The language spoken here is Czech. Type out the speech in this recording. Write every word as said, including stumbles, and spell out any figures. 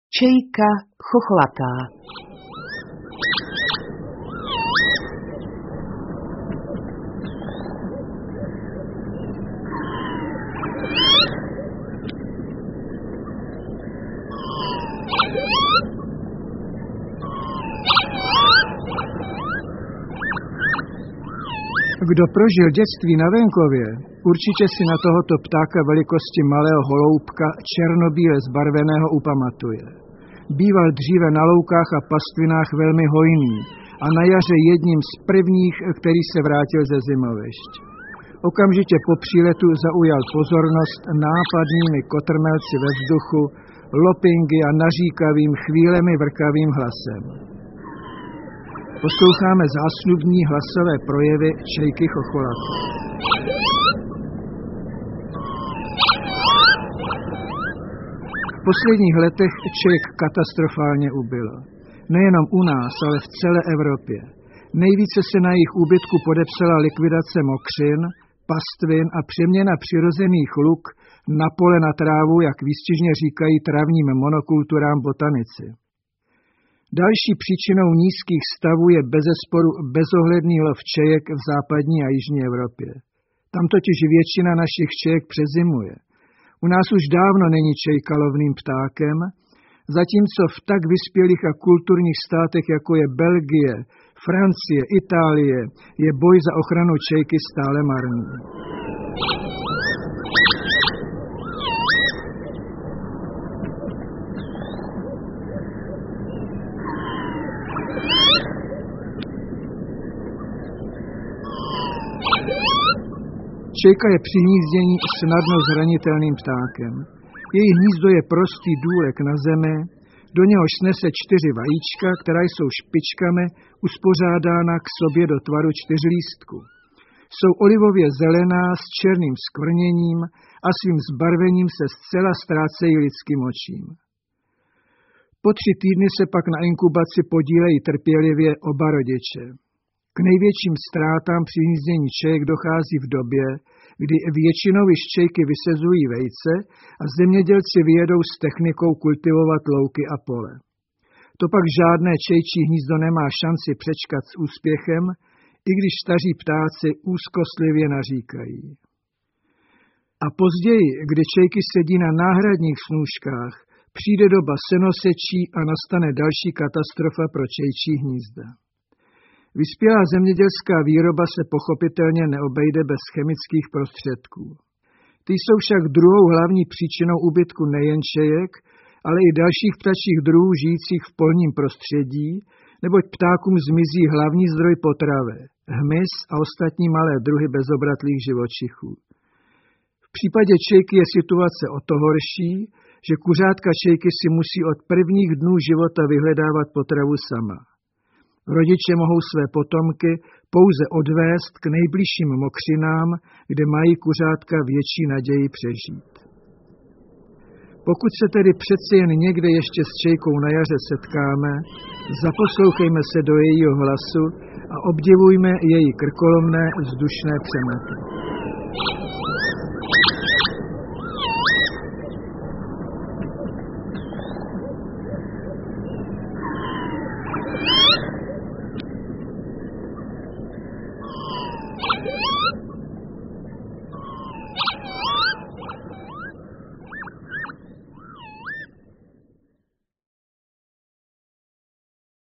Čejka chochlatá. Kdo prožil dětství na venkově, určitě si na tohoto ptáka velikosti malého holoubka černobíle zbarveného upamatuje. Býval dříve na loukách a pastvinách velmi hojný a na jaře jedním z prvních, který se vrátil ze zimovišť. Okamžitě po příletu zaujal pozornost nápadnými kotrmelci ve vzduchu, lopingy a naříkavým chvílemi vrkavým hlasem. Posloucháme zásnubní hlasové projevy čejky chocholaté. V posledních letech čejk katastrofálně ubylo. Nejenom u nás, ale v celé Evropě. Nejvíce se na jejich úbytku podepsala likvidace mokřin, pastvin a přeměna přirozených luk na pole na trávu, jak výstižně říkají travním monokulturám botanici. Další příčinou nízkých stavů je bezesporu bezohledný lov čejek v západní a jižní Evropě. Tam totiž většina našich čejek přezimuje. U nás už dávno není čejka lovným ptákem, zatímco v tak vyspělých a kulturních státech, jako je Belgie, Francie, Itálie, je boj za ochranu čejky stále marný. Čejka je při hnízdění snadno zranitelným ptákem. Její hnízdo je prostý důlek na zemi, do něhož snese čtyři vajíčka, která jsou špičkami uspořádána k sobě do tvaru čtyřlístku. Jsou olivově zelená s černým skvrněním a svým zbarvením se zcela ztrácejí lidským očím. Po tři týdny se pak na inkubaci podílejí trpělivě oba rodiče. K největším ztrátám při hnízdění čejek dochází v době, kdy většinou již čejky vysezují vejce a zemědělci vyjedou s technikou kultivovat louky a pole. To pak žádné čejčí hnízdo nemá šanci přečkat s úspěchem, i když staří ptáci úzkostlivě naříkají. A později, kdy čejky sedí na náhradních snůžkách, přijde doba senosečí a nastane další katastrofa pro čejčí hnízda. Vyspělá zemědělská výroba se pochopitelně neobejde bez chemických prostředků. Ty jsou však druhou hlavní příčinou úbytku nejen čejek, ale i dalších ptačích druhů žijících v polním prostředí, neboť ptákům zmizí hlavní zdroj potravy, hmyz a ostatní malé druhy bezobratlých živočichů. V případě čejky je situace o to horší, že kuřátka čejky si musí od prvních dnů života vyhledávat potravu sama. Rodiče mohou své potomky pouze odvést k nejbližším mokřinám, kde mají kuřátka větší naději přežít. Pokud se tedy přeci jen někde ještě s čejkou na jaře setkáme, zaposlouchejme se do jejího hlasu a obdivujme její krkolomné vzdušné přemety.